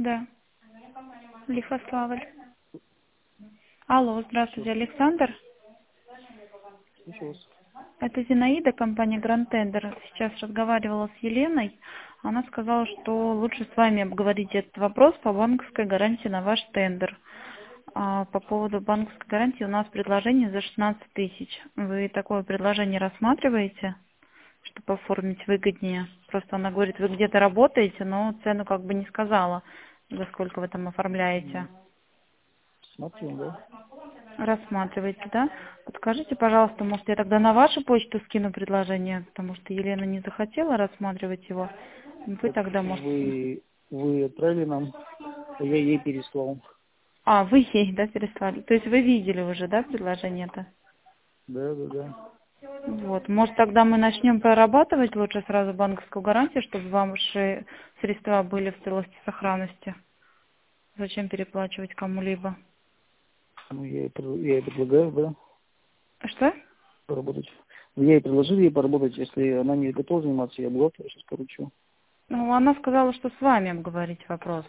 Да, Лихославль. Алло, здравствуйте, Александр. Слушаю вас. Это Зинаида, компания Grand Tender. Сейчас разговаривала с Еленой. Она сказала, что лучше с вами обговорить этот вопрос по банковской гарантии на ваш тендер. По поводу банковской гарантии у нас предложение за 16 тысяч. Вы такое предложение рассматриваете, чтобы оформить выгоднее? Просто она говорит, вы где-то работаете, но цену как бы не сказала, за сколько вы там оформляете. Смотрим, да. Рассматриваете, да? Подскажите, пожалуйста, может, я тогда на вашу почту скину предложение, потому что Елена не захотела рассматривать его. Вы Так тогда можете... вы отправили нам, а я ей переслал. Вы ей, да, переслали? То есть вы видели уже, да, предложение-то? Да. Вот. Может, тогда мы начнем прорабатывать лучше сразу банковскую гарантию, чтобы ваши средства были в целости и сохранности? Зачем переплачивать кому-либо? Ну, я ей предлагаю, да, Что? поработать. Я ей предложил ей поработать, если она не готова заниматься, я бухгалтера сейчас поручу. Ну, она сказала, что с вами обговорить вопрос.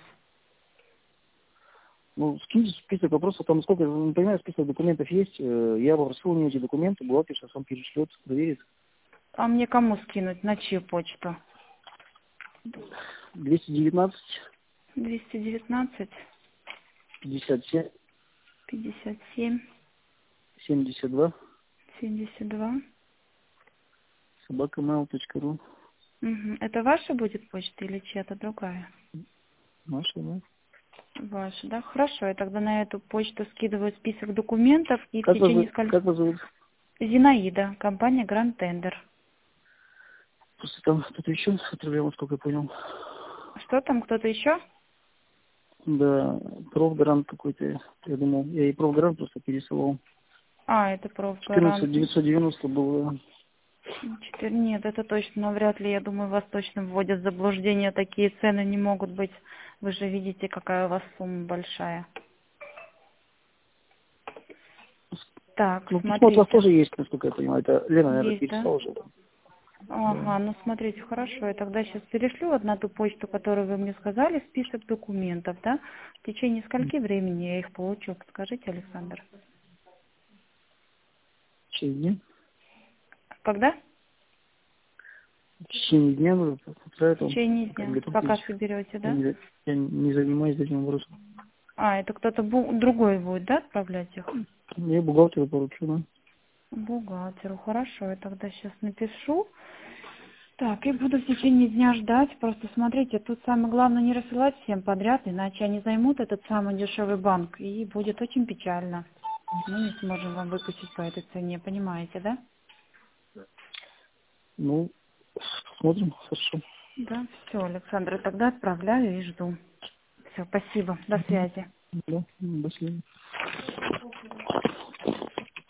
Ну, скиньте список вопросов, там сколько, не понимаю, список документов есть. Я попросил у нее эти документы, бухгалтер сейчас вам перешлет, проверит. А мне кому скинуть? На чью почту? 219 219 57 57 72 72. собакamail.ru. Это ваша будет почта или чья-то другая? Наша, да. Ваша, да? Хорошо, я тогда на эту почту скидываю список документов и в Как течение как вас зовут? Зинаида, компания Grand Tender. Просто там кто-то еще отправлял, насколько я понял. Что там, кто-то еще? Да, профгарант какой-то, я думал. Я ей профгарант просто пересылал. Это 14 профгарант. 990 было. Нет, это точно, вряд ли, я думаю, вас точно вводят в заблуждение. Такие цены не могут быть. Вы же видите, какая у вас сумма большая. Так, Ну, письмо от вас смотрите. тоже есть, насколько я понимаю. Это Лена, наверное, Есть, да? переслала уже. Да. Ага, ну смотрите, хорошо, я тогда сейчас перешлю вот на ту почту, которую вы мне сказали, список документов, да? В течение скольки времени я их получу? Подскажите, Александр. В течение дня. Когда? В течение дня вы В отправят вам, течение как дня. Пока готовьтесь. соберете, Я да? не занимаюсь этим вопросом. Это кто-то другой будет, да, отправлять их? Я бухгалтеру поручу, да. Бухгалтеру, хорошо, я тогда сейчас напишу. Так, и буду в течение дня ждать. Просто смотрите, тут самое главное не рассылать всем подряд, иначе они займут этот самый дешевый банк, и будет очень печально. Мы не сможем вам выпустить по этой цене, понимаете, да? Ну, посмотрим, хорошо. Да, все, Александра, тогда отправляю и жду. Все, спасибо, до связи. Да, до свидания.